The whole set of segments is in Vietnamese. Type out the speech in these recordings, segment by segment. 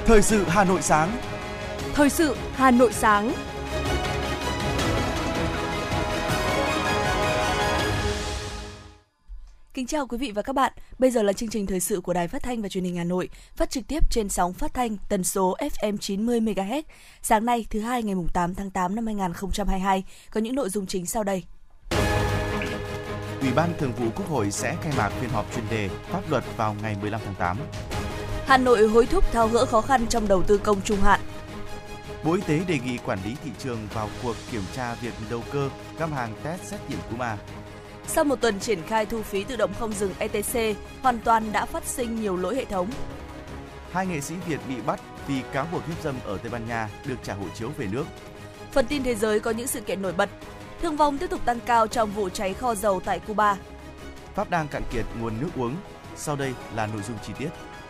Thời sự Hà Nội sáng. Thời sự Hà Nội sáng. Kính chào quý vị và các bạn. Bây giờ là chương trình thời sự của Đài Phát thanh và Truyền hình Hà Nội, phát trực tiếp trên sóng phát thanh tần số FM 90 MHz. Sáng nay, thứ hai ngày 8 tháng 8 năm 2022, có những nội dung chính sau đây. Ủy ban Thường vụ Quốc hội sẽ khai mạc phiên họp chuyên đề pháp luật vào ngày 15 tháng 8. Hà Nội hối thúc tháo gỡ khó khăn trong đầu tư công trung hạn. Bộ Y tế đề nghị quản lý thị trường vào cuộc kiểm tra việc đầu cơ găm hàng test xét nghiệm cúm A. Sau một tuần triển khai thu phí tự động không dừng ETC, hoàn toàn đã phát sinh nhiều lỗi hệ thống. 2 nghệ sĩ Việt bị bắt vì cáo buộc hiếp dâm ở Tây Ban Nha được trả hộ chiếu về nước. Phần tin thế giới có những sự kiện nổi bật. Thương vong tiếp tục tăng cao trong vụ cháy kho dầu tại Cuba. Pháp đang cạn kiệt nguồn nước uống. Sau đây là nội dung chi tiết.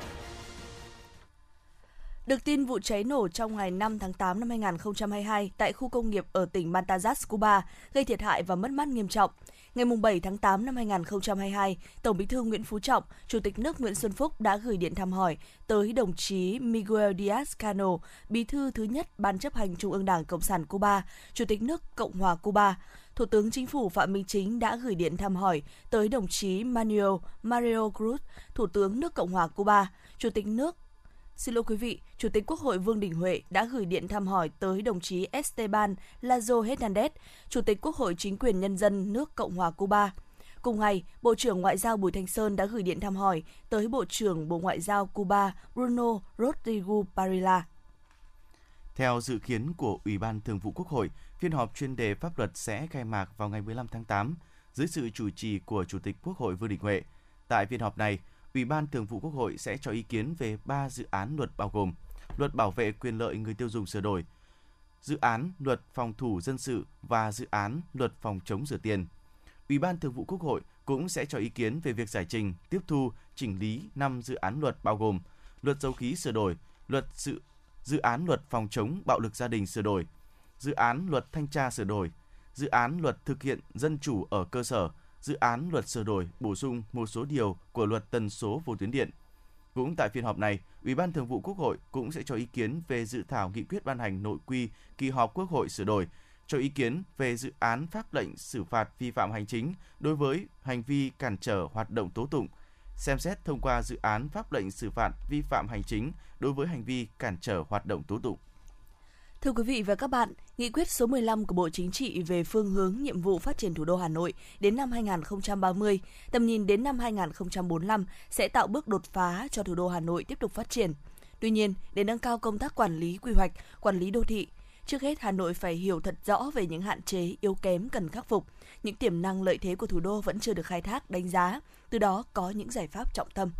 Được tin vụ cháy nổ trong ngày 5 tháng 8 năm 2022 tại khu công nghiệp ở tỉnh Matanzas, Cuba, gây thiệt hại và mất mát nghiêm trọng. Ngày 7 tháng 8 năm 2022, Tổng Bí thư Nguyễn Phú Trọng, Chủ tịch nước Nguyễn Xuân Phúc đã gửi điện thăm hỏi tới đồng chí Miguel Díaz-Canel, Bí thư thứ nhất Ban chấp hành Trung ương Đảng Cộng sản Cuba, Chủ tịch nước Cộng hòa Cuba. Thủ tướng Chính phủ Phạm Minh Chính đã gửi điện thăm hỏi tới đồng chí Manuel Mario Cruz, Thủ tướng nước Cộng hòa Cuba, Chủ tịch Quốc hội Vương Đình Huệ đã gửi điện thăm hỏi tới đồng chí Esteban Lazo Hernández, Chủ tịch Quốc hội Chính quyền Nhân dân nước Cộng hòa Cuba. Cùng ngày, Bộ trưởng Ngoại giao Bùi Thanh Sơn đã gửi điện thăm hỏi tới Bộ trưởng Bộ Ngoại giao Cuba Bruno Rodrigo Parilla. Theo dự kiến của Ủy ban Thường vụ Quốc hội, phiên họp chuyên đề pháp luật sẽ khai mạc vào ngày 15 tháng 8 dưới sự chủ trì của Chủ tịch Quốc hội Vương Đình Huệ. Tại phiên họp này, Ủy ban Thường vụ Quốc hội sẽ cho ý kiến về 3 dự án luật bao gồm Luật bảo vệ quyền lợi người tiêu dùng sửa đổi, dự án Luật phòng thủ dân sự và dự án Luật phòng chống rửa tiền. Ủy ban Thường vụ Quốc hội cũng sẽ cho ý kiến về việc giải trình, tiếp thu, chỉnh lý 5 dự án luật bao gồm Luật dầu khí sửa đổi, dự án Luật phòng chống bạo lực gia đình sửa đổi, dự án Luật thanh tra sửa đổi, dự án Luật thực hiện dân chủ ở cơ sở, dự án Luật sửa đổi bổ sung một số điều của Luật tần số vô tuyến điện. Cũng tại phiên họp này, Ủy ban Thường vụ Quốc hội cũng sẽ cho ý kiến về dự thảo nghị quyết ban hành nội quy kỳ họp Quốc hội sửa đổi, cho ý kiến về dự án pháp lệnh xử phạt vi phạm hành chính đối với hành vi cản trở hoạt động tố tụng, xem xét thông qua dự án pháp lệnh xử phạt vi phạm hành chính đối với hành vi cản trở hoạt động tố tụng. Thưa quý vị và các bạn, Nghị quyết số 15 của Bộ Chính trị về phương hướng nhiệm vụ phát triển thủ đô Hà Nội đến năm 2030, tầm nhìn đến năm 2045 sẽ tạo bước đột phá cho thủ đô Hà Nội tiếp tục phát triển. Tuy nhiên, để nâng cao công tác quản lý quy hoạch, quản lý đô thị, trước hết Hà Nội phải hiểu thật rõ về những hạn chế, yếu kém cần khắc phục, những tiềm năng lợi thế của thủ đô vẫn chưa được khai thác, đánh giá, từ đó có những giải pháp trọng tâm.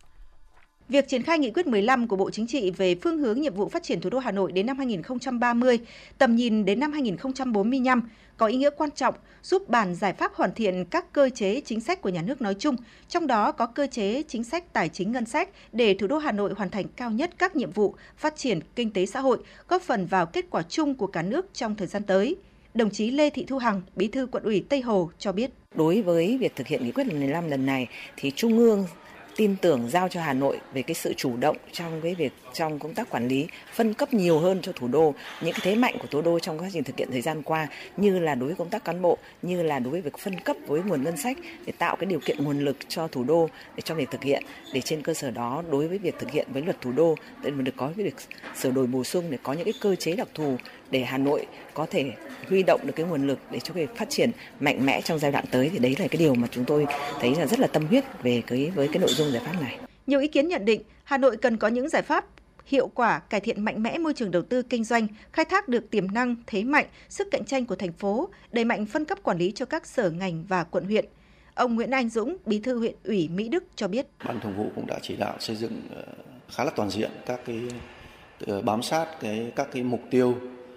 Việc triển khai nghị quyết 15 của Bộ Chính trị về phương hướng nhiệm vụ phát triển thủ đô Hà Nội đến năm 2030, tầm nhìn đến năm 2045 có ý nghĩa quan trọng giúp bàn giải pháp hoàn thiện các cơ chế chính sách của nhà nước nói chung, trong đó có cơ chế chính sách tài chính ngân sách để thủ đô Hà Nội hoàn thành cao nhất các nhiệm vụ phát triển kinh tế xã hội, góp phần vào kết quả chung của cả nước trong thời gian tới. Đồng chí Lê Thị Thu Hằng, Bí thư Quận ủy Tây Hồ cho biết. Đối với việc thực hiện nghị quyết 15 lần này thì Trung ương tin tưởng giao cho Hà Nội về cái sự chủ động trong công tác quản lý, phân cấp nhiều hơn cho thủ đô những cái thế mạnh của thủ đô trong quá trình thực hiện thời gian qua, như là đối với công tác cán bộ, như là đối với việc phân cấp với nguồn ngân sách để tạo cái điều kiện nguồn lực cho thủ đô để cho việc thực hiện, để trên cơ sở đó đối với việc thực hiện với luật thủ đô để được có cái việc sửa đổi bổ sung để có những cái cơ chế đặc thù để Hà Nội có thể huy động được cái nguồn lực để cho việc phát triển mạnh mẽ trong giai đoạn tới, thì đấy là cái điều mà chúng tôi thấy là rất là tâm huyết với cái nội dung giải pháp này. Nhiều ý kiến nhận định Hà Nội cần có những giải pháp hiệu quả cải thiện mạnh mẽ môi trường đầu tư kinh doanh, khai thác được tiềm năng, thế mạnh, sức cạnh tranh của thành phố, đẩy mạnh phân cấp quản lý cho các sở ngành và quận huyện. Ông Nguyễn Anh Dũng, Bí thư huyện ủy Mỹ Đức cho biết. Ban Thường vụ cũng đã chỉ đạo xây dựng khá là toàn diện các cái bám sát các cái mục tiêu,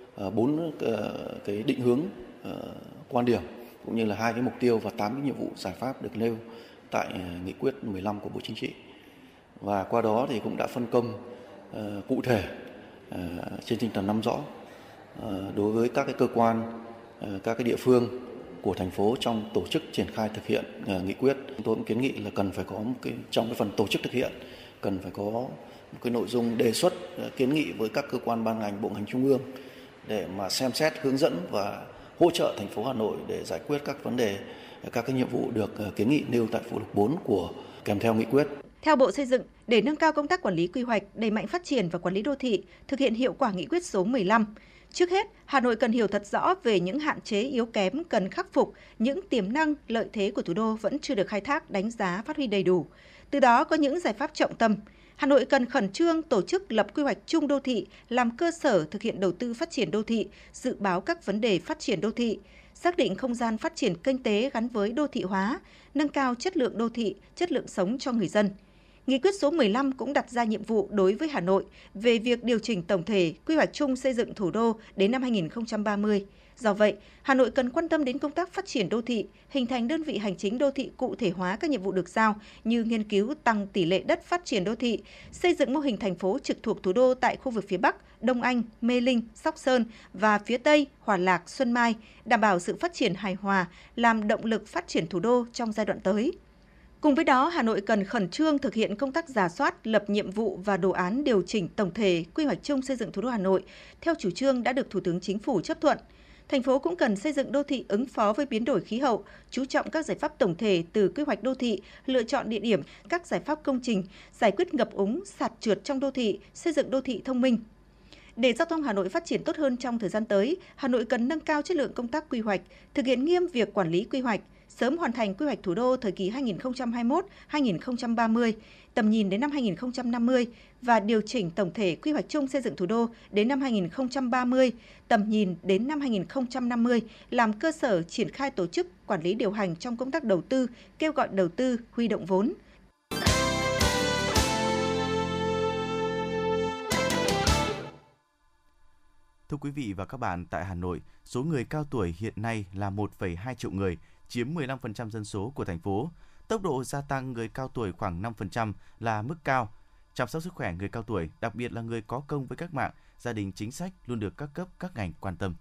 4 cái định hướng quan điểm cũng như là 2 cái mục tiêu và 8 cái nhiệm vụ giải pháp được nêu tại nghị quyết 15 của Bộ Chính trị. Và qua đó thì cũng đã phân công cụ thể trên tinh thần nắm rõ đối với các cái cơ quan, các cái địa phương của thành phố trong tổ chức triển khai thực hiện nghị quyết. Tôi cũng kiến nghị là cần phải có trong cái phần tổ chức thực hiện cần phải có một cái nội dung đề xuất kiến nghị với các cơ quan ban ngành, bộ ngành trung ương để mà xem xét, hướng dẫn và hỗ trợ thành phố Hà Nội để giải quyết các vấn đề, các cái nhiệm vụ được kiến nghị nêu tại phụ lục 4 của kèm theo nghị quyết. Theo Bộ Xây dựng, để nâng cao công tác quản lý quy hoạch, đẩy mạnh phát triển và quản lý đô thị, thực hiện hiệu quả nghị quyết số 15, trước hết, Hà Nội cần hiểu thật rõ về những hạn chế yếu kém cần khắc phục, những tiềm năng, lợi thế của thủ đô vẫn chưa được khai thác, đánh giá, phát huy đầy đủ. Từ đó có những giải pháp trọng tâm. Hà Nội cần khẩn trương tổ chức lập quy hoạch chung đô thị, làm cơ sở thực hiện đầu tư phát triển đô thị, dự báo các vấn đề phát triển đô thị, xác định không gian phát triển kinh tế gắn với đô thị hóa, nâng cao chất lượng đô thị, chất lượng sống cho người dân. Nghị quyết số 15 cũng đặt ra nhiệm vụ đối với Hà Nội về việc điều chỉnh tổng thể quy hoạch chung xây dựng thủ đô đến năm 2030. Do vậy, Hà Nội cần quan tâm đến công tác phát triển đô thị, hình thành đơn vị hành chính đô thị cụ thể hóa các nhiệm vụ được giao như nghiên cứu tăng tỷ lệ đất phát triển đô thị, xây dựng mô hình thành phố trực thuộc thủ đô tại khu vực phía Bắc, Đông Anh, Mê Linh, Sóc Sơn và phía Tây, Hòa Lạc, Xuân Mai, đảm bảo sự phát triển hài hòa, làm động lực phát triển thủ đô trong giai đoạn tới. Cùng với đó, Hà Nội cần khẩn trương thực hiện công tác rà soát, lập nhiệm vụ và đồ án điều chỉnh tổng thể quy hoạch chung xây dựng thủ đô Hà Nội theo chủ trương đã được Thủ tướng Chính phủ chấp thuận. Thành phố cũng cần xây dựng đô thị ứng phó với biến đổi khí hậu, chú trọng các giải pháp tổng thể từ quy hoạch đô thị, lựa chọn địa điểm, các giải pháp công trình, giải quyết ngập úng, sạt trượt trong đô thị, xây dựng đô thị thông minh. Để giao thông Hà Nội phát triển tốt hơn trong thời gian tới, Hà Nội cần nâng cao chất lượng công tác quy hoạch, thực hiện nghiêm việc quản lý quy hoạch, sớm hoàn thành quy hoạch thủ đô thời kỳ 2021-2030, tầm nhìn đến năm 2050 và điều chỉnh tổng thể quy hoạch chung xây dựng thủ đô đến năm 2030, tầm nhìn đến năm 2050 làm cơ sở triển khai tổ chức, quản lý điều hành trong công tác đầu tư, kêu gọi đầu tư, huy động vốn. Thưa quý vị và các bạn, tại Hà Nội, số người cao tuổi hiện nay là 1,2 triệu người, chiếm 15% dân số của thành phố. Tốc độ gia tăng người cao tuổi khoảng 5% là mức cao. Chăm sóc sức khỏe người cao tuổi, đặc biệt là người có công với cách mạng, gia đình chính sách luôn được các cấp, các ngành quan tâm.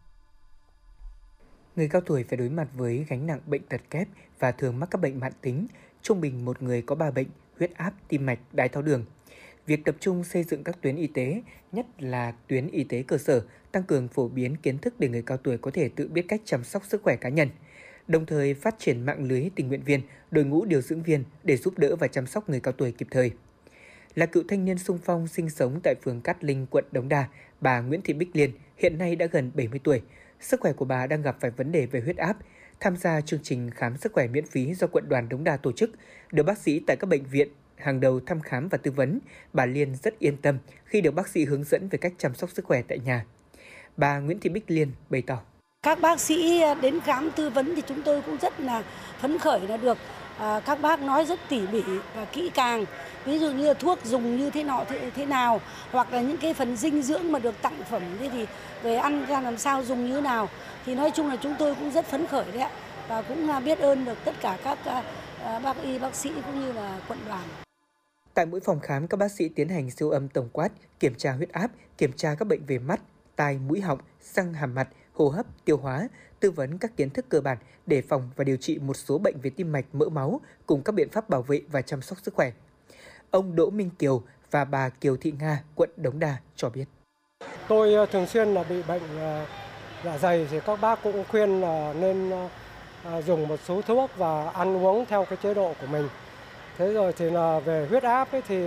Người cao tuổi phải đối mặt với gánh nặng bệnh tật kép và thường mắc các bệnh mãn tính. Trung bình một người có 3 bệnh: huyết áp, tim mạch, đái tháo đường. Việc tập trung xây dựng các tuyến y tế, nhất là tuyến y tế cơ sở, tăng cường phổ biến kiến thức để người cao tuổi có thể tự biết cách chăm sóc sức khỏe cá nhân. Đồng thời phát triển mạng lưới tình nguyện viên, đội ngũ điều dưỡng viên để giúp đỡ và chăm sóc người cao tuổi kịp thời. Là cựu thanh niên xung phong sinh sống tại phường Cát Linh, quận Đống Đa, bà Nguyễn Thị Bích Liên hiện nay đã gần 70 tuổi. Sức khỏe của bà đang gặp phải vấn đề về huyết áp. Tham gia chương trình khám sức khỏe miễn phí do quận đoàn Đống Đa tổ chức, được bác sĩ tại các bệnh viện hàng đầu thăm khám và tư vấn, bà Liên rất yên tâm khi được bác sĩ hướng dẫn về cách chăm sóc sức khỏe tại nhà. Bà Nguyễn Thị Bích Liên bày tỏ: Các bác sĩ đến khám tư vấn thì chúng tôi cũng rất là phấn khởi là được các bác nói rất tỉ mỉ và kỹ càng. Ví dụ như là thuốc dùng như thế nào, hoặc là những cái phần dinh dưỡng mà được tặng phẩm thì về ăn ra làm sao, dùng như thế nào. Thì nói chung là chúng tôi cũng rất phấn khởi đấy ạ. Và cũng biết ơn được tất cả các bác sĩ cũng như là quận đoàn. Tại mỗi phòng khám, các bác sĩ tiến hành siêu âm tổng quát, kiểm tra huyết áp, kiểm tra các bệnh về mắt, tai, mũi họng, răng hàm mặt, hô hấp, tiêu hóa, tư vấn các kiến thức cơ bản để phòng và điều trị một số bệnh về tim mạch, mỡ máu cùng các biện pháp bảo vệ và chăm sóc sức khỏe. Ông Đỗ Minh Kiều và bà Kiều Thị Nga, quận Đống Đa cho biết: Tôi thường xuyên là bị bệnh dạ dày thì các bác cũng khuyên là nên dùng một số thuốc và ăn uống theo cái chế độ của mình. Thế rồi thì là về huyết áp ấy thì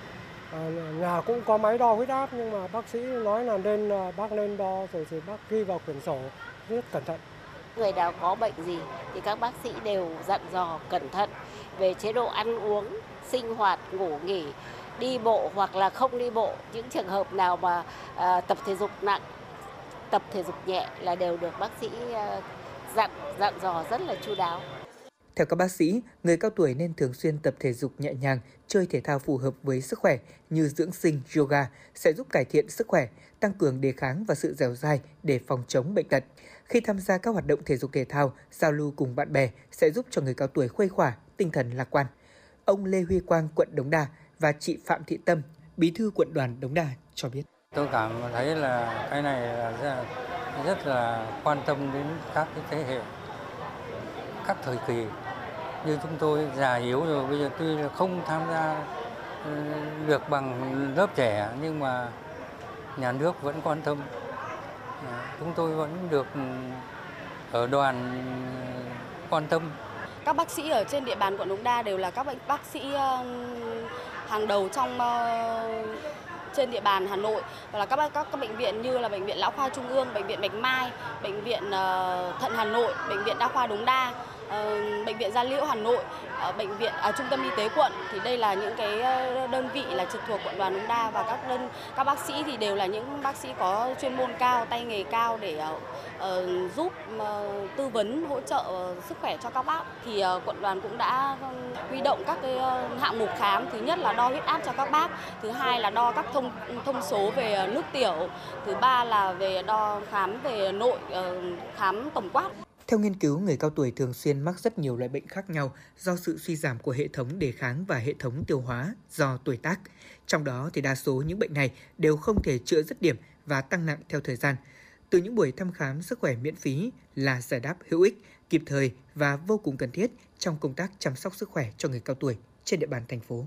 nhà cũng có máy đo huyết áp, nhưng mà bác sĩ nói là bác nên đo rồi thì bác ghi vào quyển sổ rất cẩn thận. Người nào có bệnh gì thì các bác sĩ đều dặn dò cẩn thận về chế độ ăn uống, sinh hoạt, ngủ nghỉ, đi bộ hoặc là không đi bộ. Những trường hợp nào mà tập thể dục nặng, tập thể dục nhẹ là đều được bác sĩ dặn dò rất là chu đáo. Theo các bác sĩ, người cao tuổi nên thường xuyên tập thể dục nhẹ nhàng, chơi thể thao phù hợp với sức khỏe như dưỡng sinh, yoga sẽ giúp cải thiện sức khỏe, tăng cường đề kháng và sự dẻo dai để phòng chống bệnh tật. Khi tham gia các hoạt động thể dục thể thao, giao lưu cùng bạn bè sẽ giúp cho người cao tuổi khuây khỏa, tinh thần lạc quan. Ông Lê Huy Quang, quận Đống Đa và chị Phạm Thị Tâm, bí thư quận đoàn Đống Đa cho biết: Tôi cảm thấy là cái này là rất là quan tâm đến các cái thế hệ, các thời kỳ. Như chúng tôi già yếu rồi, bây giờ tuy là không tham gia được bằng lớp trẻ, nhưng mà nhà nước vẫn quan tâm. Chúng tôi vẫn được ở đoàn quan tâm. Các bác sĩ ở trên địa bàn quận Đống Đa đều là các bác sĩ hàng đầu trên địa bàn Hà Nội, và là các bệnh viện như là bệnh viện Lão khoa Trung ương, bệnh viện Bạch Mai, bệnh viện Thận Hà Nội, bệnh viện Đa khoa Đống Đa, bệnh viện Gia Liễu Hà Nội, bệnh viện Trung tâm y tế quận. Thì đây là những cái đơn vị là trực thuộc quận đoàn Đống Đa, và các bác sĩ thì đều là những bác sĩ có chuyên môn cao, tay nghề cao để giúp tư vấn, hỗ trợ sức khỏe cho các bác. Thì quận đoàn cũng đã huy động các cái hạng mục khám. Thứ nhất là đo huyết áp cho các bác, thứ hai là đo các thông số về nước tiểu, thứ ba là về đo khám về nội, khám tổng quát. Theo nghiên cứu, người cao tuổi thường xuyên mắc rất nhiều loại bệnh khác nhau do sự suy giảm của hệ thống đề kháng và hệ thống tiêu hóa do tuổi tác. Trong đó thì đa số những bệnh này đều không thể chữa dứt điểm và tăng nặng theo thời gian. Từ những buổi thăm khám sức khỏe miễn phí là giải đáp hữu ích, kịp thời và vô cùng cần thiết trong công tác chăm sóc sức khỏe cho người cao tuổi trên địa bàn thành phố.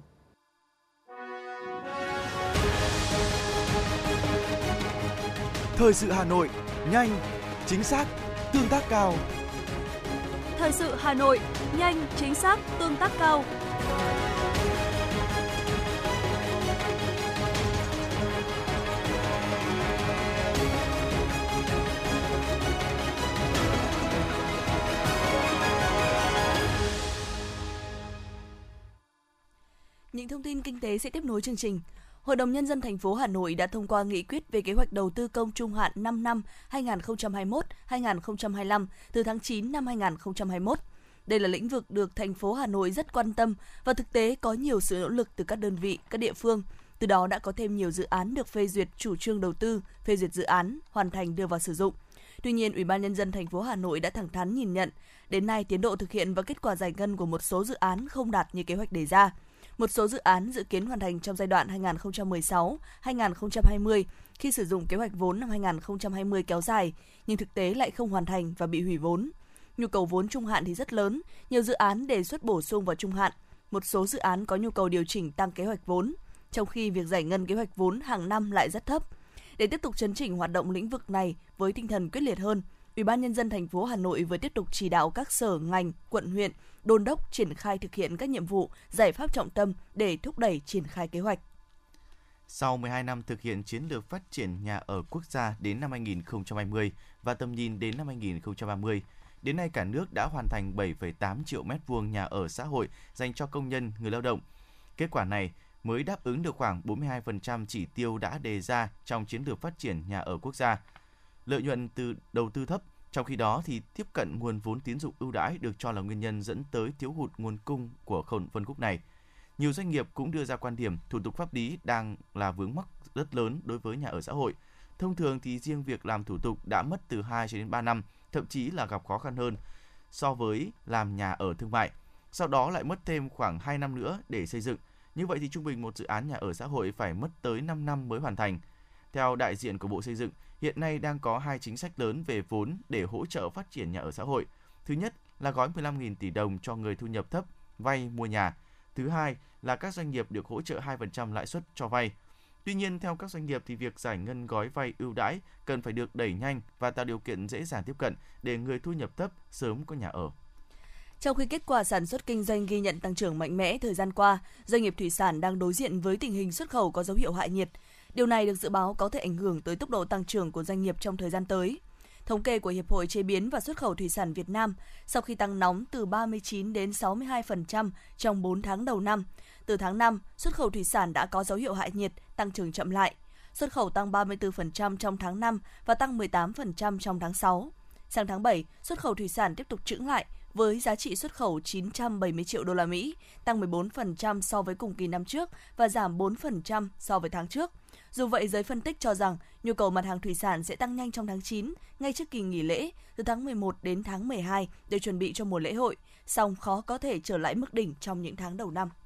Thời sự Hà Nội, nhanh, chính xác, tương tác cao. Thời sự Hà Nội, nhanh, chính xác, tương tác cao. Những thông tin kinh tế sẽ tiếp nối chương trình. Hội đồng Nhân dân thành phố Hà Nội đã thông qua nghị quyết về kế hoạch đầu tư công trung hạn 5 năm 2021-2025 từ tháng 9 năm 2021. Đây là lĩnh vực được thành phố Hà Nội rất quan tâm và thực tế có nhiều sự nỗ lực từ các đơn vị, các địa phương. Từ đó đã có thêm nhiều dự án được phê duyệt chủ trương đầu tư, phê duyệt dự án, hoàn thành đưa vào sử dụng. Tuy nhiên, Ủy ban Nhân dân thành phố Hà Nội đã thẳng thắn nhìn nhận, đến nay tiến độ thực hiện và kết quả giải ngân của một số dự án không đạt như kế hoạch đề ra. Một số dự án dự kiến hoàn thành trong giai đoạn 2016-2020 khi sử dụng kế hoạch vốn năm 2020 kéo dài, nhưng thực tế lại không hoàn thành và bị hủy vốn. Nhu cầu vốn trung hạn thì rất lớn, nhiều dự án đề xuất bổ sung vào trung hạn. Một số dự án có nhu cầu điều chỉnh tăng kế hoạch vốn, trong khi việc giải ngân kế hoạch vốn hàng năm lại rất thấp. Để tiếp tục chấn chỉnh hoạt động lĩnh vực này với tinh thần quyết liệt hơn, Ủy ban Nhân dân thành phố Hà Nội vừa tiếp tục chỉ đạo các sở, ngành, quận, huyện đôn đốc triển khai thực hiện các nhiệm vụ, giải pháp trọng tâm để thúc đẩy triển khai kế hoạch. Sau 12 năm thực hiện chiến lược phát triển nhà ở quốc gia đến năm 2020 và tầm nhìn đến năm 2030, đến nay cả nước đã hoàn thành 7,8 triệu m2 nhà ở xã hội dành cho công nhân, người lao động. Kết quả này mới đáp ứng được khoảng 42% chỉ tiêu đã đề ra trong chiến lược phát triển nhà ở quốc gia. Lợi nhuận từ đầu tư thấp, trong khi đó thì tiếp cận nguồn vốn tín dụng ưu đãi được cho là nguyên nhân dẫn tới thiếu hụt nguồn cung của phân khúc này. Nhiều doanh nghiệp cũng đưa ra quan điểm thủ tục pháp lý đang là vướng mắc rất lớn đối với nhà ở xã hội. Thông thường thì riêng việc làm thủ tục đã mất từ 2 đến 3 năm, thậm chí là gặp khó khăn hơn so với làm nhà ở thương mại. Sau đó lại mất thêm khoảng 2 năm nữa để xây dựng. Như vậy thì trung bình một dự án nhà ở xã hội phải mất tới 5 năm mới hoàn thành. Theo đại diện của Bộ Xây dựng, hiện nay đang có 2 chính sách lớn về vốn để hỗ trợ phát triển nhà ở xã hội. Thứ nhất là gói 15.000 tỷ đồng cho người thu nhập thấp vay mua nhà. Thứ hai là các doanh nghiệp được hỗ trợ 2% lãi suất cho vay. Tuy nhiên, theo các doanh nghiệp thì việc giải ngân gói vay ưu đãi cần phải được đẩy nhanh và tạo điều kiện dễ dàng tiếp cận để người thu nhập thấp sớm có nhà ở. Trong khi kết quả sản xuất kinh doanh ghi nhận tăng trưởng mạnh mẽ thời gian qua, doanh nghiệp thủy sản đang đối diện với tình hình xuất khẩu có dấu hiệu hạ nhiệt. Điều này được dự báo có thể ảnh hưởng tới tốc độ tăng trưởng của doanh nghiệp trong thời gian tới. Thống kê của Hiệp hội Chế biến và Xuất khẩu Thủy sản Việt Nam, sau khi tăng nóng từ 39 đến 62% trong 4 tháng đầu năm, từ tháng 5, xuất khẩu thủy sản đã có dấu hiệu hạ nhiệt, tăng trưởng chậm lại. Xuất khẩu tăng 34% trong tháng 5 và tăng 18% trong tháng 6. Sang tháng 7, xuất khẩu thủy sản tiếp tục chững lại với giá trị xuất khẩu 970 triệu đô la Mỹ, tăng 14% so với cùng kỳ năm trước và giảm 4% so với tháng trước. Dù vậy, giới phân tích cho rằng nhu cầu mặt hàng thủy sản sẽ tăng nhanh trong tháng 9, ngay trước kỳ nghỉ lễ, từ tháng 11 đến tháng 12 để chuẩn bị cho mùa lễ hội, song khó có thể trở lại mức đỉnh trong những tháng đầu năm.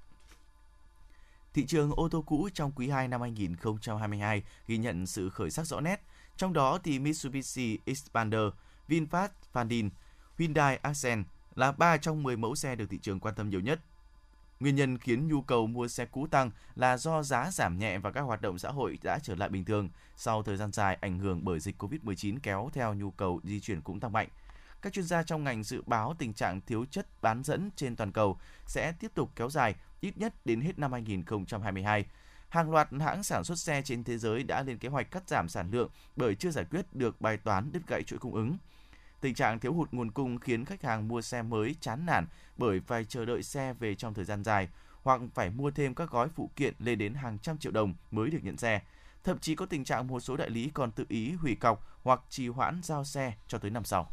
Thị trường ô tô cũ trong quý 2 năm 2022 ghi nhận sự khởi sắc rõ nét, trong đó thì Mitsubishi Xpander, VinFast Fadin, Hyundai Accent là 3 trong 10 mẫu xe được thị trường quan tâm nhiều nhất. Nguyên nhân khiến nhu cầu mua xe cũ tăng là do giá giảm nhẹ và các hoạt động xã hội đã trở lại bình thường sau thời gian dài ảnh hưởng bởi dịch Covid-19 kéo theo nhu cầu di chuyển cũng tăng mạnh. Các chuyên gia trong ngành dự báo tình trạng thiếu chất bán dẫn trên toàn cầu sẽ tiếp tục kéo dài ít nhất đến hết năm 2022. Hàng loạt hãng sản xuất xe trên thế giới đã lên kế hoạch cắt giảm sản lượng bởi chưa giải quyết được bài toán đứt gãy chuỗi cung ứng. Tình trạng thiếu hụt nguồn cung khiến khách hàng mua xe mới chán nản bởi phải chờ đợi xe về trong thời gian dài hoặc phải mua thêm các gói phụ kiện lên đến hàng trăm triệu đồng mới được nhận xe. Thậm chí có tình trạng một số đại lý còn tự ý hủy cọc hoặc trì hoãn giao xe cho tới năm sau.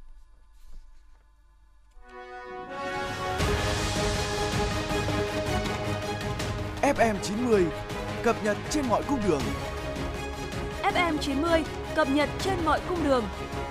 FM 90 cập nhật trên mọi cung đường. FM 90 cập nhật trên mọi cung đường.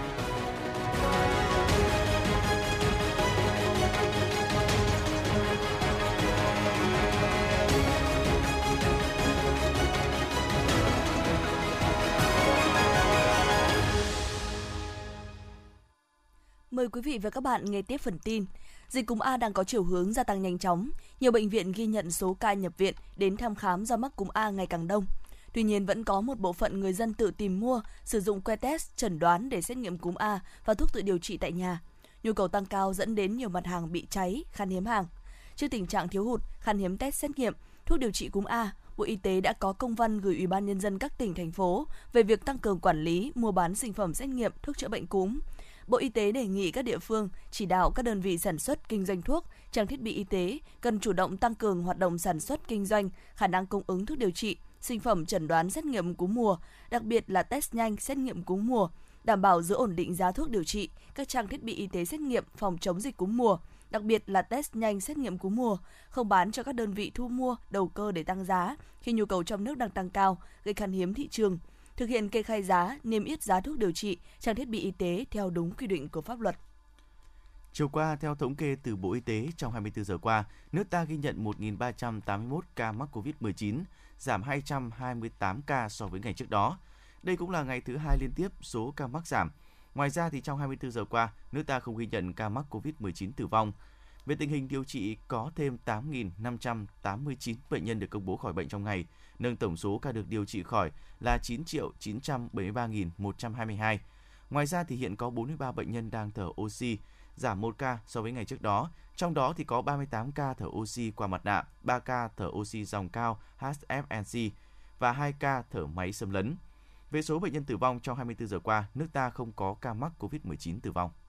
Mời quý vị và các bạn nghe tiếp phần tin. Dịch cúm A đang có chiều hướng gia tăng nhanh chóng. Nhiều bệnh viện ghi nhận số ca nhập viện đến thăm khám do mắc cúm A ngày càng đông. Tuy nhiên, vẫn có một bộ phận người dân tự tìm mua, sử dụng que test chẩn đoán để xét nghiệm cúm A và thuốc tự điều trị tại nhà. Nhu cầu tăng cao dẫn đến nhiều mặt hàng bị cháy, khan hiếm hàng. Trước tình trạng thiếu hụt, khan hiếm test xét nghiệm, thuốc điều trị cúm A, Bộ Y tế đã có công văn gửi Ủy ban Nhân dân các tỉnh, thành phố về việc tăng cường quản lý, mua bán sinh phẩm xét nghiệm, thuốc chữa bệnh cúm. Bộ Y tế đề nghị các địa phương chỉ đạo các đơn vị sản xuất kinh doanh thuốc, trang thiết bị y tế cần chủ động tăng cường hoạt động sản xuất kinh doanh, khả năng cung ứng thuốc điều trị, sinh phẩm chẩn đoán xét nghiệm cúm mùa, đặc biệt là test nhanh xét nghiệm cúm mùa, đảm bảo giữ ổn định giá thuốc điều trị, các trang thiết bị y tế xét nghiệm phòng chống dịch cúm mùa, đặc biệt là test nhanh xét nghiệm cúm mùa, không bán cho các đơn vị thu mua đầu cơ để tăng giá khi nhu cầu trong nước đang tăng cao, gây khan hiếm thị trường. Thực hiện kê khai giá, niêm yết giá thuốc điều trị, trang thiết bị y tế theo đúng quy định của pháp luật. Chiều qua, theo thống kê từ Bộ Y tế, trong 24 giờ qua, nước ta ghi nhận 1.381 ca mắc COVID-19, giảm 228 ca so với ngày trước đó. Đây cũng là ngày thứ hai liên tiếp số ca mắc giảm. Ngoài ra, thì trong 24 giờ qua, nước ta không ghi nhận ca mắc COVID-19 tử vong. Về tình hình điều trị, có thêm 8.589 bệnh nhân được công bố khỏi bệnh trong ngày, nâng tổng số ca được điều trị khỏi là 9.973.122. Ngoài ra thì hiện có 43 bệnh nhân đang thở oxy, giảm 1 ca so với ngày trước đó. Trong đó thì có 38 ca thở oxy qua mặt nạ, 3 ca thở oxy dòng cao HFNC và 2 ca thở máy xâm lấn. Về số bệnh nhân tử vong trong 24 giờ qua, nước ta không có ca mắc COVID-19 tử vong.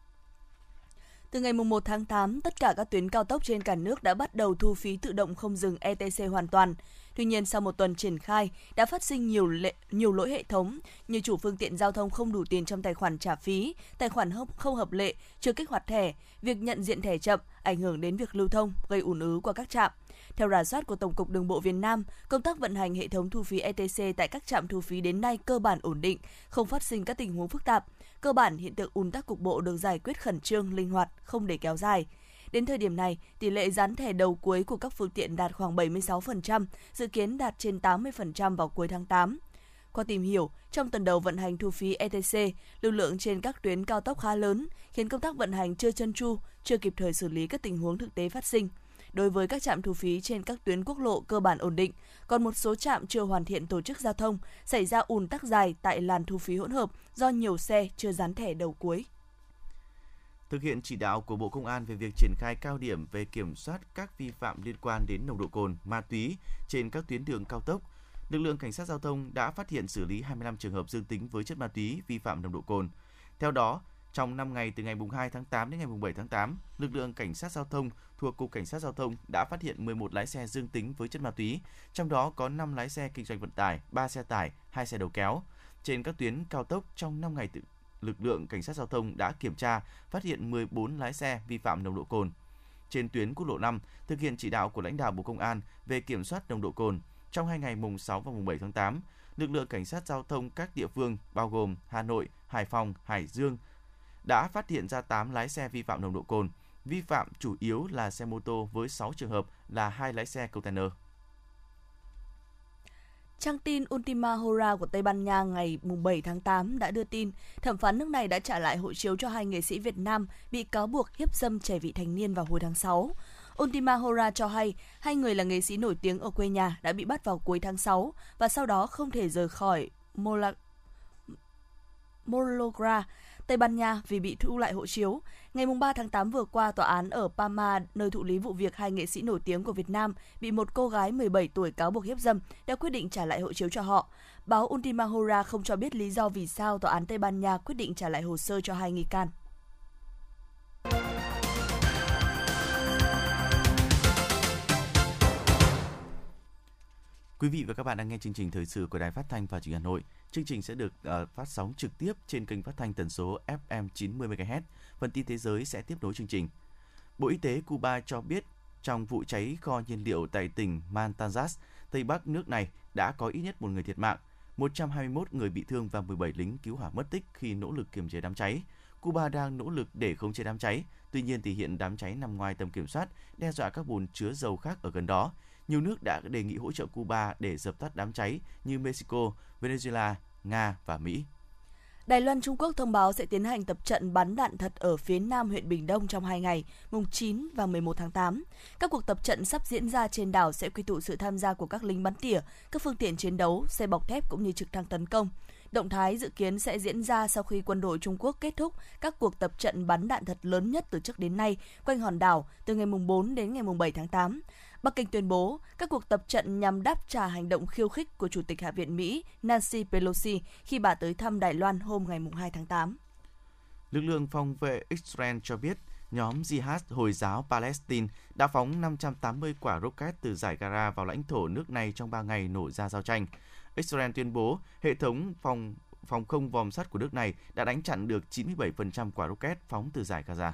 Từ ngày 1 tháng 8, tất cả các tuyến cao tốc trên cả nước đã bắt đầu thu phí tự động không dừng ETC hoàn toàn. Tuy nhiên, sau một tuần triển khai, đã phát sinh nhiều lỗi hệ thống như chủ phương tiện giao thông không đủ tiền trong tài khoản trả phí, tài khoản không hợp lệ, chưa kích hoạt thẻ, việc nhận diện thẻ chậm, ảnh hưởng đến việc lưu thông, gây ùn ứ qua các trạm. Theo rà soát của Tổng cục Đường bộ Việt Nam, công tác vận hành hệ thống thu phí ETC tại các trạm thu phí đến nay cơ bản ổn định, không phát sinh các tình huống phức tạp. Cơ bản hiện tượng ùn tắc cục bộ được giải quyết khẩn trương, linh hoạt, không để kéo dài. Đến thời điểm này, tỷ lệ dán thẻ đầu cuối của các phương tiện đạt khoảng 76%, dự kiến đạt trên 80% vào cuối tháng 8. Qua tìm hiểu, trong tuần đầu vận hành thu phí ETC, lưu lượng trên các tuyến cao tốc khá lớn, khiến công tác vận hành chưa trơn tru, chưa kịp thời xử lý các tình huống thực tế phát sinh. Đối với các trạm thu phí trên các tuyến quốc lộ cơ bản ổn định, còn một số trạm chưa hoàn thiện tổ chức giao thông, xảy ra ùn tắc dài tại làn thu phí hỗn hợp do nhiều xe chưa dán thẻ đầu cuối. Thực hiện chỉ đạo của Bộ Công an về việc triển khai cao điểm về kiểm soát các vi phạm liên quan đến nồng độ cồn, ma túy trên các tuyến đường cao tốc, lực lượng cảnh sát giao thông đã phát hiện xử lý 25 trường hợp dương tính với chất ma túy vi phạm nồng độ cồn. Theo đó, trong 5 ngày từ ngày 2 tháng 8 đến ngày 7 tháng 8, lực lượng cảnh sát giao thông thuộc Cục Cảnh sát Giao thông đã phát hiện 11 lái xe dương tính với chất ma túy, trong đó có 5 lái xe kinh doanh vận tải, 3 xe tải, 2 xe đầu kéo. Trên các tuyến cao tốc trong 5 ngày lực lượng cảnh sát giao thông đã kiểm tra, phát hiện 14 lái xe vi phạm nồng độ cồn. Trên tuyến quốc lộ 5, thực hiện chỉ đạo của lãnh đạo Bộ Công an về kiểm soát nồng độ cồn, trong 2 ngày mùng 6 và mùng 7 tháng 8, lực lượng cảnh sát giao thông các địa phương bao gồm Hà Nội, Hải Phòng, Hải Dương đã phát hiện ra 8 lái xe vi phạm nồng độ cồn. Vi phạm chủ yếu là xe mô tô với 6 trường hợp là 2 lái xe container. Trang tin Ultima Hora của Tây Ban Nha ngày 7 tháng 8 đã đưa tin thẩm phán nước này đã trả lại hộ chiếu cho 2 nghệ sĩ Việt Nam bị cáo buộc hiếp dâm trẻ vị thành niên vào hồi tháng 6. Última Hora cho hay, hai người là nghệ sĩ nổi tiếng ở quê nhà đã bị bắt vào cuối tháng 6 và sau đó không thể rời khỏi Mologra, Tây Ban Nha vì bị thu lại hộ chiếu. Ngày 3 tháng 8 vừa qua, tòa án ở Palma, nơi thụ lý vụ việc hai nghệ sĩ nổi tiếng của Việt Nam bị một cô gái 17 tuổi cáo buộc hiếp dâm, đã quyết định trả lại hộ chiếu cho họ. Báo Última Hora không cho biết lý do vì sao tòa án Tây Ban Nha quyết định trả lại hồ sơ cho hai nghi can. Quý vị và các bạn đang nghe chương trình thời sự của Đài Phát thanh và Truyền hình Hà Nội. Chương trình sẽ được phát sóng trực tiếp trên kênh phát thanh tần số FM 90 MHz. Phần tin thế giới sẽ tiếp nối chương trình. Bộ Y tế Cuba cho biết trong vụ cháy kho nhiên liệu tại tỉnh Matanzas, Tây Bắc nước này đã có ít nhất một người thiệt mạng, 121 người bị thương và 17 lính cứu hỏa mất tích khi nỗ lực kiềm chế đám cháy. Cuba đang nỗ lực để khống chế đám cháy. Tuy nhiên thì hiện đám cháy nằm ngoài tầm kiểm soát, đe dọa các bồn chứa dầu khác ở gần đó. Nhiều nước đã đề nghị hỗ trợ Cuba để dập tắt đám cháy như Mexico, Venezuela, Nga và Mỹ. Đài Loan Trung Quốc thông báo sẽ tiến hành tập trận bắn đạn thật ở phía nam huyện Bình Đông trong 2 ngày, mùng 9 và 11 tháng 8. Các cuộc tập trận sắp diễn ra trên đảo sẽ quy tụ sự tham gia của các lính bắn tỉa, các phương tiện chiến đấu, xe bọc thép cũng như trực thăng tấn công. Động thái dự kiến sẽ diễn ra sau khi quân đội Trung Quốc kết thúc các cuộc tập trận bắn đạn thật lớn nhất từ trước đến nay quanh hòn đảo từ ngày mùng 4 đến ngày mùng 7 tháng 8. Bắc Kinh tuyên bố các cuộc tập trận nhằm đáp trả hành động khiêu khích của Chủ tịch Hạ viện Mỹ Nancy Pelosi khi bà tới thăm Đài Loan hôm ngày 2 tháng 8. Lực lượng phòng vệ Israel cho biết nhóm Jihad Hồi giáo Palestine đã phóng 580 quả rocket từ giải Gaza vào lãnh thổ nước này trong 3 ngày nổ ra giao tranh. Israel tuyên bố hệ thống phòng không vòm sắt của nước này đã đánh chặn được 97% quả rocket phóng từ giải Gaza.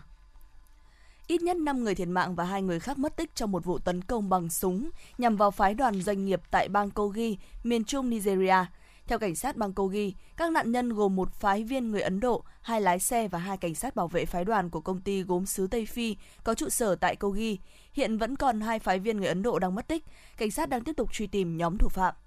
Ít nhất 5 người thiệt mạng và 2 người khác mất tích trong một vụ tấn công bằng súng nhằm vào phái đoàn doanh nghiệp tại bang Kogi, miền trung Nigeria. Theo cảnh sát bang Kogi, các nạn nhân gồm một phái viên người Ấn Độ, 2 lái xe và 2 cảnh sát bảo vệ phái đoàn của công ty gốm sứ Tây Phi có trụ sở tại Kogi. Hiện vẫn còn 2 phái viên người Ấn Độ đang mất tích. Cảnh sát đang tiếp tục truy tìm nhóm thủ phạm.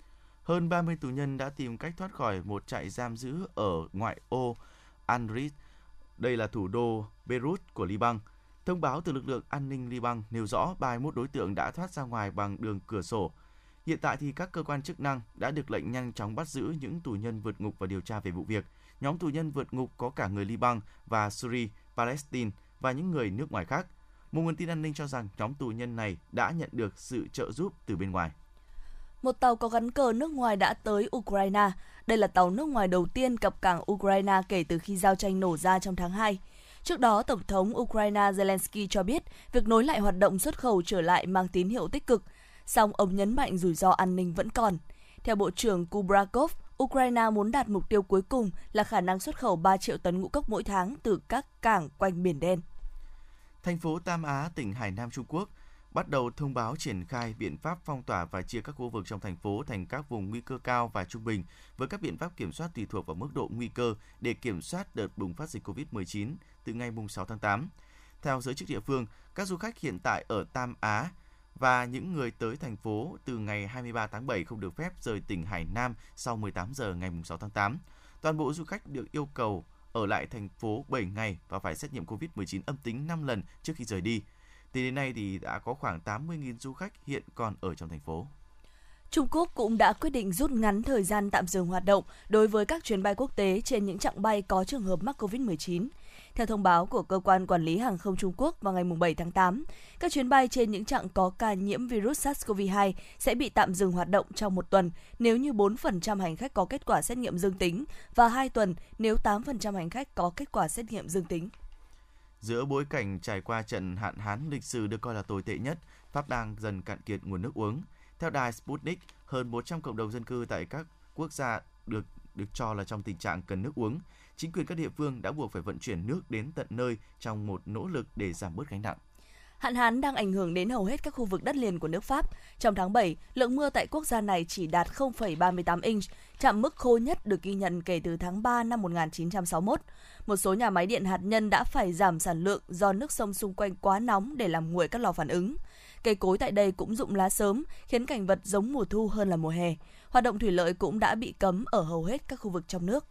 Hơn 30 tù nhân đã tìm cách thoát khỏi một trại giam giữ ở ngoại ô Anrit. Đây là thủ đô Beirut của Liban. Thông báo từ lực lượng an ninh Liban nêu rõ 31 đối tượng đã thoát ra ngoài bằng đường cửa sổ. Hiện tại thì các cơ quan chức năng đã được lệnh nhanh chóng bắt giữ những tù nhân vượt ngục và điều tra về vụ việc. Nhóm tù nhân vượt ngục có cả người Liban và Syria, Palestine và những người nước ngoài khác. Một nguồn tin an ninh cho rằng nhóm tù nhân này đã nhận được sự trợ giúp từ bên ngoài. Một tàu có gắn cờ nước ngoài đã tới Ukraine. Đây là tàu nước ngoài đầu tiên cập cảng Ukraine kể từ khi giao tranh nổ ra trong tháng 2. Trước đó, Tổng thống Ukraine Zelensky cho biết việc nối lại hoạt động xuất khẩu trở lại mang tín hiệu tích cực, song ông nhấn mạnh rủi ro an ninh vẫn còn. Theo Bộ trưởng Kubrakov, Ukraine muốn đạt mục tiêu cuối cùng là khả năng xuất khẩu 3 triệu tấn ngũ cốc mỗi tháng từ các cảng quanh Biển Đen. Thành phố Tam Á, tỉnh Hải Nam Trung Quốc bắt đầu thông báo triển khai biện pháp phong tỏa và chia các khu vực trong thành phố thành các vùng nguy cơ cao và trung bình với các biện pháp kiểm soát tùy thuộc vào mức độ nguy cơ để kiểm soát đợt bùng phát dịch COVID-19 từ ngày 6 tháng 8. Theo giới chức địa phương, các du khách hiện tại ở Tam Á và những người tới thành phố từ ngày 23 tháng 7 không được phép rời tỉnh Hải Nam sau 18 giờ ngày 6 tháng 8. Toàn bộ du khách được yêu cầu ở lại thành phố 7 ngày và phải xét nghiệm COVID-19 âm tính 5 lần trước khi rời đi. Tính đến nay thì đã có khoảng 80.000 du khách hiện còn ở trong thành phố. Trung Quốc cũng đã quyết định rút ngắn thời gian tạm dừng hoạt động đối với các chuyến bay quốc tế trên những chặng bay có trường hợp mắc COVID-19. Theo thông báo của Cơ quan Quản lý Hàng không Trung Quốc vào ngày 7 tháng 8, các chuyến bay trên những chặng có ca nhiễm virus SARS-CoV-2 sẽ bị tạm dừng hoạt động trong 1 tuần nếu như 4% hành khách có kết quả xét nghiệm dương tính và 2 tuần nếu 8% hành khách có kết quả xét nghiệm dương tính. Giữa bối cảnh trải qua trận hạn hán lịch sử được coi là tồi tệ nhất, Pháp đang dần cạn kiệt nguồn nước uống. Theo đài Sputnik, hơn 100 cộng đồng dân cư tại các quốc gia được cho là trong tình trạng cần nước uống. Chính quyền các địa phương đã buộc phải vận chuyển nước đến tận nơi trong một nỗ lực để giảm bớt gánh nặng. Hạn hán đang ảnh hưởng đến hầu hết các khu vực đất liền của nước Pháp. Trong tháng 7, lượng mưa tại quốc gia này chỉ đạt 0,38 inch, chạm mức khô nhất được ghi nhận kể từ tháng 3 năm 1961. Một số nhà máy điện hạt nhân đã phải giảm sản lượng do nước sông xung quanh quá nóng để làm nguội các lò phản ứng. Cây cối tại đây cũng rụng lá sớm, khiến cảnh vật giống mùa thu hơn là mùa hè. Hoạt động thủy lợi cũng đã bị cấm ở hầu hết các khu vực trong nước.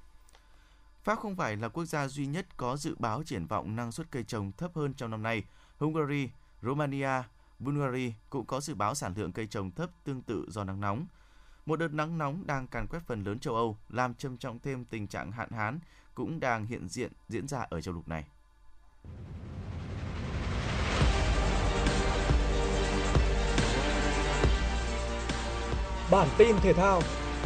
Pháp không phải là quốc gia duy nhất có dự báo triển vọng năng suất cây trồng thấp hơn trong năm nay. Hungary Romania, Bulgaria cũng có dự báo sản lượng cây trồng thấp tương tự do nắng nóng. Một đợt nắng nóng đang càn quét phần lớn châu Âu, làm trầm trọng thêm tình trạng hạn hán cũng đang hiện diện diễn ra ở châu lục này. Bản tin thể thao.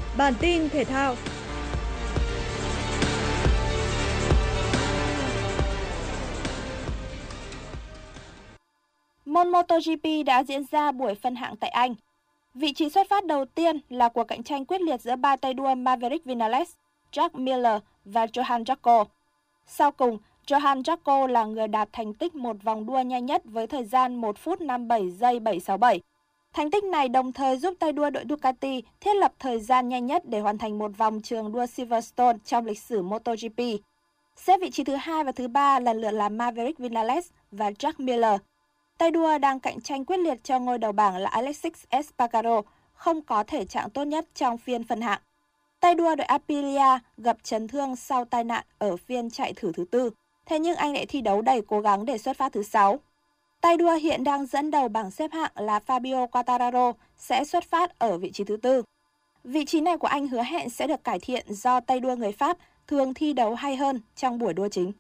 Môn MotoGP đã diễn ra buổi phân hạng tại Anh. Vị trí xuất phát đầu tiên là cuộc cạnh tranh quyết liệt giữa ba tay đua Maverick Vinales, Jack Miller và Johann Zarco. Sau cùng, Johann Zarco là người đạt thành tích một vòng đua nhanh nhất với thời gian 1 phút 57 giây 767. Thành tích này đồng thời giúp tay đua đội Ducati thiết lập thời gian nhanh nhất để hoàn thành một vòng trường đua Silverstone trong lịch sử MotoGP. Xếp vị trí thứ 2 và thứ 3 lần lượt là Maverick Vinales và Jack Miller. Tay đua đang cạnh tranh quyết liệt cho ngôi đầu bảng là Alexis Espargaro, không có thể trạng tốt nhất trong phiên phân hạng. Tay đua đội Aprilia gặp chấn thương sau tai nạn ở phiên chạy thử thứ 4, thế nhưng anh lại thi đấu đầy cố gắng để xuất phát thứ 6. Tay đua hiện đang dẫn đầu bảng xếp hạng là Fabio Quartararo sẽ xuất phát ở vị trí thứ 4. Vị trí này của anh hứa hẹn sẽ được cải thiện do tay đua người Pháp thường thi đấu hay hơn trong buổi đua chính.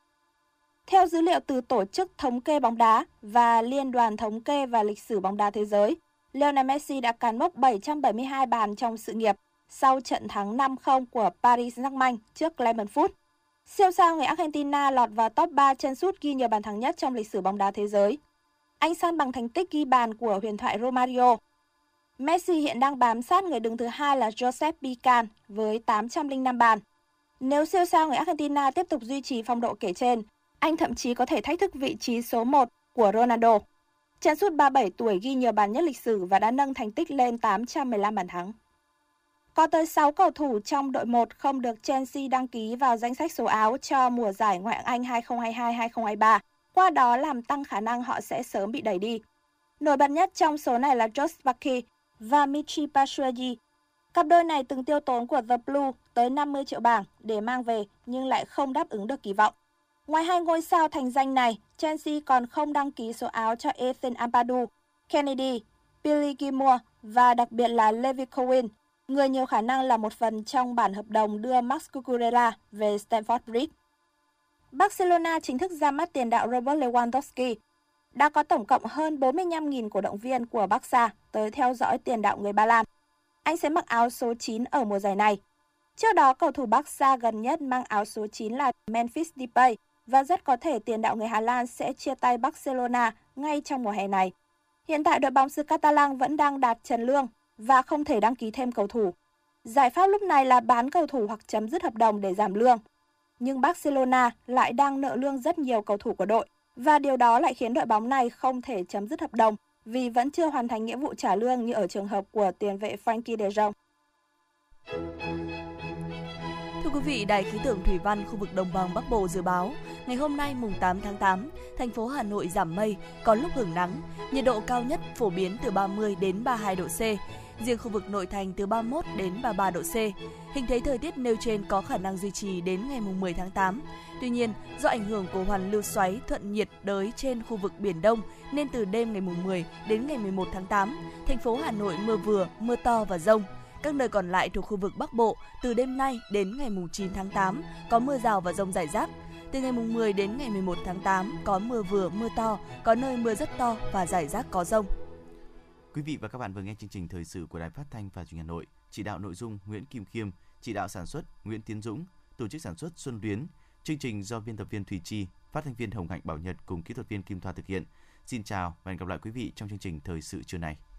Theo dữ liệu từ Tổ chức Thống kê bóng đá và Liên đoàn Thống kê và Lịch sử bóng đá thế giới, Lionel Messi đã cán mốc 772 bàn trong sự nghiệp sau trận thắng 5-0 của Paris Saint-Germain trước Clermont Foot. Siêu sao người Argentina lọt vào top 3 chân sút ghi nhiều bàn thắng nhất trong lịch sử bóng đá thế giới. Anh san bằng thành tích ghi bàn của huyền thoại Romario. Messi hiện đang bám sát người đứng thứ 2 là Josep Pican với 805 bàn. Nếu siêu sao người Argentina tiếp tục duy trì phong độ kể trên, anh thậm chí có thể thách thức vị trí số 1 của Ronaldo. Chân sút 37 tuổi ghi nhiều bàn nhất lịch sử và đã nâng thành tích lên 815 bàn thắng. Có tới 6 cầu thủ trong đội 1 không được Chelsea đăng ký vào danh sách số áo cho mùa giải Ngoại hạng Anh 2022-2023, qua đó làm tăng khả năng họ sẽ sớm bị đẩy đi. Nổi bật nhất trong số này là Josh Barkley và Michy Batshuayi. Cặp đôi này từng tiêu tốn của The Blue tới 50 triệu bảng để mang về nhưng lại không đáp ứng được kỳ vọng. Ngoài hai ngôi sao thành danh này, Chelsea còn không đăng ký số áo cho Ethan Ampadu, Kennedy, Billy Gilmour và đặc biệt là Levi Colwill, người nhiều khả năng là một phần trong bản hợp đồng đưa Max Cucurella về Stamford Bridge. Barcelona chính thức ra mắt tiền đạo Robert Lewandowski. Đã có tổng cộng hơn 45.000 cổ động viên của Barca tới theo dõi tiền đạo người Ba Lan. Anh sẽ mặc áo số 9 ở mùa giải này. Trước đó, cầu thủ Barca gần nhất mang áo số 9 là Memphis Depay và rất có thể tiền đạo người Hà Lan sẽ chia tay Barcelona ngay trong mùa hè này. Hiện tại đội bóng xứ Catalan vẫn đang đạt trần lương và không thể đăng ký thêm cầu thủ. Giải pháp lúc này là bán cầu thủ hoặc chấm dứt hợp đồng để giảm lương. Nhưng Barcelona lại đang nợ lương rất nhiều cầu thủ của đội và điều đó lại khiến đội bóng này không thể chấm dứt hợp đồng vì vẫn chưa hoàn thành nghĩa vụ trả lương như ở trường hợp của tiền vệ Frenkie de Jong. Thưa quý vị, Đài khí tượng thủy văn khu vực Đồng bằng Bắc Bộ dự báo, ngày hôm nay mùng 8 tháng 8, thành phố Hà Nội giảm mây, có lúc hưởng nắng, nhiệt độ cao nhất phổ biến từ 30 đến 32 độ C, riêng khu vực nội thành từ 31 đến 33 độ C. Hình thế thời tiết nêu trên có khả năng duy trì đến ngày mùng 10 tháng 8. Tuy nhiên, do ảnh hưởng của hoàn lưu xoáy thuận nhiệt đới trên khu vực Biển Đông, nên từ đêm ngày mùng 10 đến ngày 11 tháng 8, thành phố Hà Nội mưa vừa, mưa to và dông. Các nơi còn lại thuộc khu vực Bắc Bộ, từ đêm nay đến ngày mùng 9 tháng 8, có mưa rào và dông rải rác. Từ ngày mùng 10 đến ngày 11 tháng 8, có mưa vừa, mưa to, có nơi mưa rất to và rải rác có dông. Quý vị và các bạn vừa nghe chương trình thời sự của Đài Phát thanh và Truyền hình Hà Nội. Chỉ đạo nội dung Nguyễn Kim Khiêm, chỉ đạo sản xuất Nguyễn Tiến Dũng, tổ chức sản xuất Xuân Luyến. Chương trình do biên tập viên Thùy Chi, phát thanh viên Hồng Hạnh Bảo Nhật cùng kỹ thuật viên Kim Thoa thực hiện. Xin chào và hẹn gặp lại quý vị trong chương trình thời sự trưa nay.